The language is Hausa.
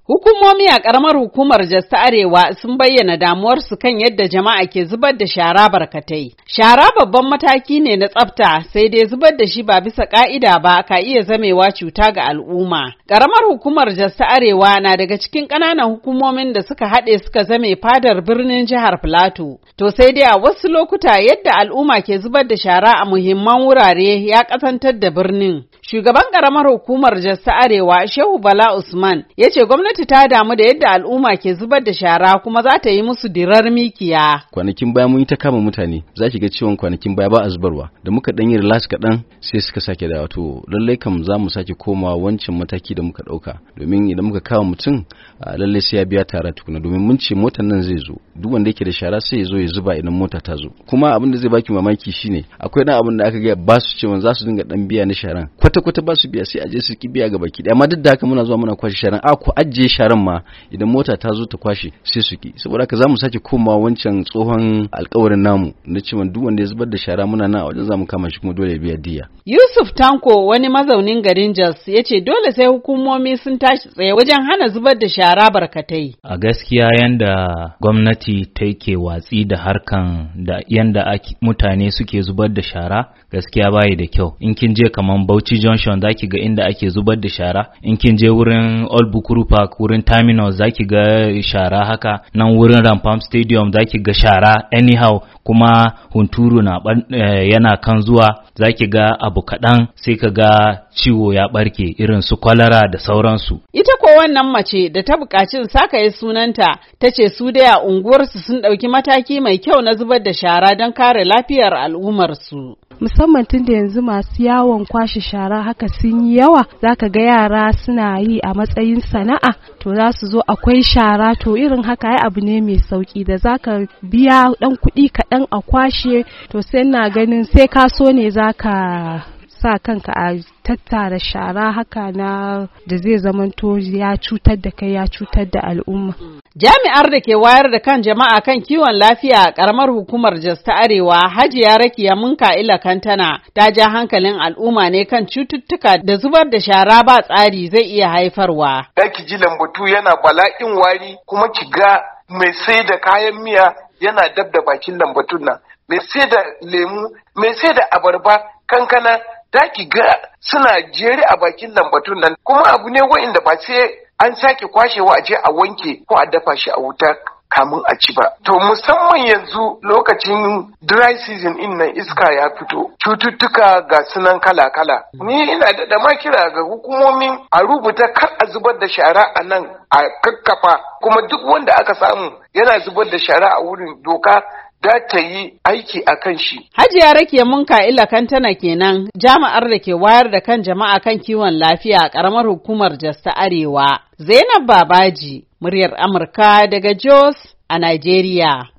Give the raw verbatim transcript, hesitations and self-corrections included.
Hukumomi a ƙaramar hukumar Jos ta Arewa sun bayyana damuwarsu kan yadda jama'a ke zubar da shara barkatai. Shara babban mataki ne na tsafta, sai dai zubar da shi ba bisa ƙa'ida ba ka iya zamewa cuta ga al'umma. Ƙaramar hukumar Jos ta Arewa na daga cikin ƙananan hukumomin da suka haɗe suka zame fadar birnin jihar Filato. To sai dai a wasu lokuta yadda al'umma ke zubar da shara a muhimman wurare ya ƙasantar da birnin. Shugaban ƙaramar hukumar Jos ta Arewa, Shehu Bala Usman, ya ce gwamnati ta damu da yadda al'umma ke zubar da shara kuma za ta yi musu dirar mikiya. Kwanakin baya mun yi ta kama mutane, za ki ga cewa kwanakin baya ba a zubarwa. Da muka ɗan yi relax kaɗan sai suka sake dawo. To lallai kam za mu sake komawa wancan mataki da muka ɗauka. Domin idan muka kawo mutum lallai sai ya biya tara tukuna. Domin mun ce motar nan zai zo. Duk wanda yake da shara sai ya zo ya zuba idan mota ta zo. Kuma abin da zai baki mamaki shine akwai ɗan abin da aka ga ba su cewa za su dinga ɗan biya na sharan. Kwata-kwata ba su biya sai a je su ki biya gaba ki. Amma duk da haka muna zuwa muna kwashe sharan. A ku ajiye sharan ma idan mota ta zo ta kwashe sai su ki. Saboda haka za mu sake komawa wancan tsohon alƙawarin namu na cewa duk wanda ya zubar da shara muna nan a wajen za mu kama shi kuma dole ya biya diya. Yusuf Tanko, wani mazaunin garin Jos, ya ce dole sai hukumomi sun tashi tsaye wajen hana zubar da shara barkatai. A gaskiya yanda gwamnati take watsi da harkan da yanda mutane suke zubar da shara gaskiya bayi da kyau. In kin je kaman Bauchi Junction zaki ga inda ake zubar da shara, in kin je wurin Old Bukuru Park wurin Terminal zaki ga shara haka, nan wurin Rampam Stadium zaki ga shara anyhow, kuma hunturu na uh, yana kan zuwa zaki ga abu kaɗan sai ka ga ciwo ya ɓarke irin su kwalara da sauransu. Ita ko wannan mace da ta buƙaci sakaye sunanta ta ce su dai a unguwarsu sun ɗauki mataki mai kyau na zubar da shara don kare lafiyar al'ummarsu. Musamman tun da yanzu masu yawon kwashe shara haka sun yi yawa, zaka ga yara suna yi a matsayin sana'a, to za su zo akwai shara, to irin haka ai abu ne mai sauki da zaka biya dan kuɗi kaɗan a kwashe, to sai na ganin sai ka so ne zaka sa kanka a tattara shara haka na da zai zamanto ya cutar da kai ya cutar da al'umma. Jami'ar da ke wayar da kan jama'a kan kiwon lafiya a ƙaramar hukumar Jos ta Arewa, Hajiya Rakiya Munka'ila Kantana, ta ja hankalin al'umma ne kan cututtuka da zubar da shara ba tsari zai iya haifarwa. Da ki ji lambatu yana bala'in wari, kuma ki ga mai sai da kayan miya yana dab da bakin lambatun nan, mai sai da lemu, mai sai da abarba, kankana, da ki ga suna jere a bakin lambatun nan, kuma abu ne wa'inda ba sai an sake kwashewa a je a wanke ko a dafa shi a wuta kamun a ci ba. To musamman yanzu lokacin dry season in nan iska ya fito, cututtuka ga sunan kala-kala. Ni ina da dama kira ga hukumomin a rubuta kar a zubar da shara a nan a kakkafa, kuma duk wanda aka samu yana zubar da shara a wurin doka da ta yi aiki a kan shi. Hajiya Rakiya Munka'ila Kantana kenan, jami'ar da ke wayar da kan jama'a kan kiwon lafiya a ƙaramar hukumar Jos ta Arewa. Zainab Babaji, muryar Amurka daga Jos a Najeriya.